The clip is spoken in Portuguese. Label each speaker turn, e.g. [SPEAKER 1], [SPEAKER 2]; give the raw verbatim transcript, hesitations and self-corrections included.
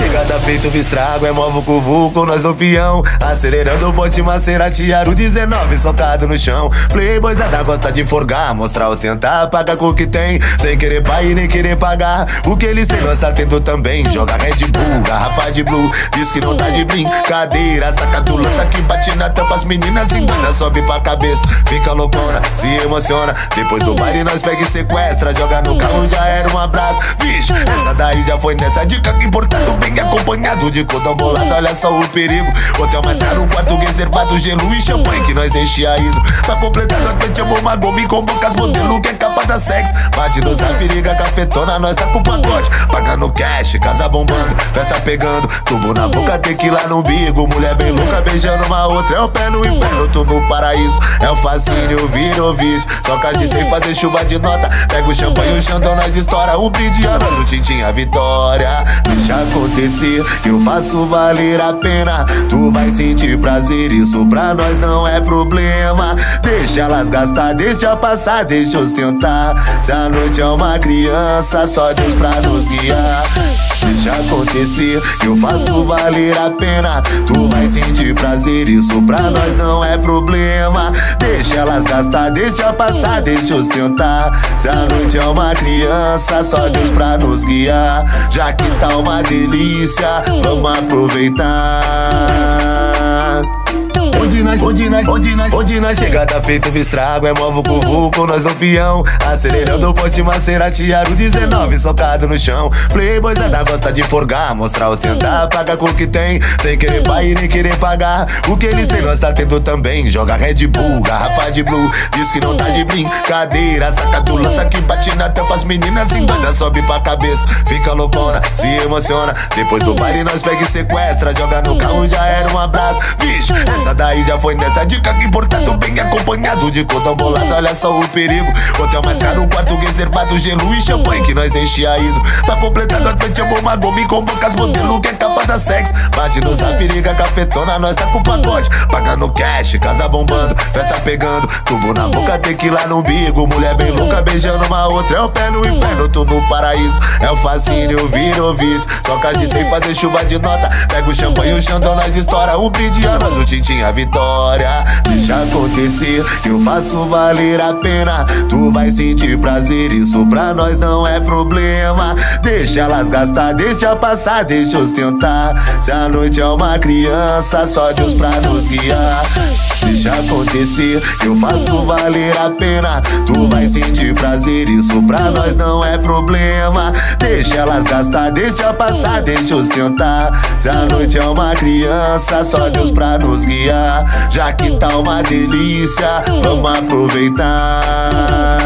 [SPEAKER 1] chegada feito o estrago, é mó vucu vucu, nós no peão. Acelerando o bote Maserati, aro dezenove socado no chão. Playboyzada gosta de forgar, mostrar, ostentar, paga com o que tem, sem querer pai e nem querer pagar. O que eles têm nós tá tendo também. Joga Red Bull, garrafa de Blue, diz que não tá de brincadeira. Saca do lança que bate na tampa, as meninas endoida, sobe pra cabeça, fica loucona, se emociona. Depois do baile nós pega e sequestra, joga no carro, já era um abraço. Vixe, essa daí já foi nessa dica que importado, bem acompanhado de cordão bolado, olha só o perigo. Hotel mais caro, um quarto reservado, gelo e champanhe que nós enche a ido. Pra completar nós metemos uma goma e convoca as modelo que é capa da sex. Bate no sapiriga, cafetona, nós tá com pacote, pagando cash, casa bombando, festa pegando, tubo na boca, tequila no umbigo. Mulher bem louca beijando uma outra, é o pé no inferno, tu no paraíso. É o fascínio, vira o vício, toca de sem fazer chuva de nota. Pega o champanhe, o xandão, nós estoura. Um brinde a nós, o tintim, a vitória. Deixa acontecer, eu faço valer a pena. Tu vai sentir prazer, isso pra nós não é problema. Deixa elas gastar, deixa passar, deixa ostentar. Se a noite é uma criança, só Deus pra nos guiar. Deixa acontecer, eu faço valer a pena. Tu vai sentir prazer, isso pra nós não é problema. Deixa elas gastar, deixa passar, deixa ostentar. Se a noite é uma criança, só Deus pra nos guiar. Já que tá uma delícia, vamos aproveitar. Onde nós, onde nós, onde nós, onde nós chega tá feito o estrago, é mó vucu vucu, nós no peão. Acelerando o bote Maserati, aro dezenove socado no chão. Playboyzada gosta de forgar, mostrar, ostentar, paga com o que tem, sem querer pai e nem querer pagar. O que eles têm nós tá tendo também. Joga Red Bull, garrafa de Blue, diz que não tá de brincadeira. Saca do lança que bate na tampa, as meninas endoida, sobe pra cabeça, fica loucona, se emociona. Depois do baile nós pega e sequestra, joga no carro, já era um abraço. Vixe, essa daí já foi nessa dica que importado, bem acompanhado de cordão bolado, olha só o perigo. Hotel mais caro, um quarto reservado, gelo e champanhe que nós enche a ido. Pra completar nós metemos uma goma e convoca as modelo que é capa da sex. Bate no sapiriga, cafetona, nós tá com pacote, pagando cash, casa bombando, festa pegando, tubo na boca, tequila no umbigo. Mulher bem louca beijando uma outra, é o pé no inferno, tu no paraíso. É o fascínio, vira o vício, toca de sem fazer chuva de nota. Pega o champanhe, o xandão, nós estoura. Um brinde a nós, o tintim, a vitória. Deixa acontecer, eu faço valer a pena. Tu vai sentir prazer, isso pra nós não é problema. Deixa elas gastar, deixa passar, deixa ostentar. Se a noite é uma criança, só Deus pra nos guiar. Deixa acontecer, eu faço valer a pena. Tu vai sentir prazer, isso pra nós não é problema. Deixa elas gastar, deixa passar, deixa ostentar. Se a noite é uma criança, só Deus pra nos guiar. Já que tá uma delícia, vamos aproveitar.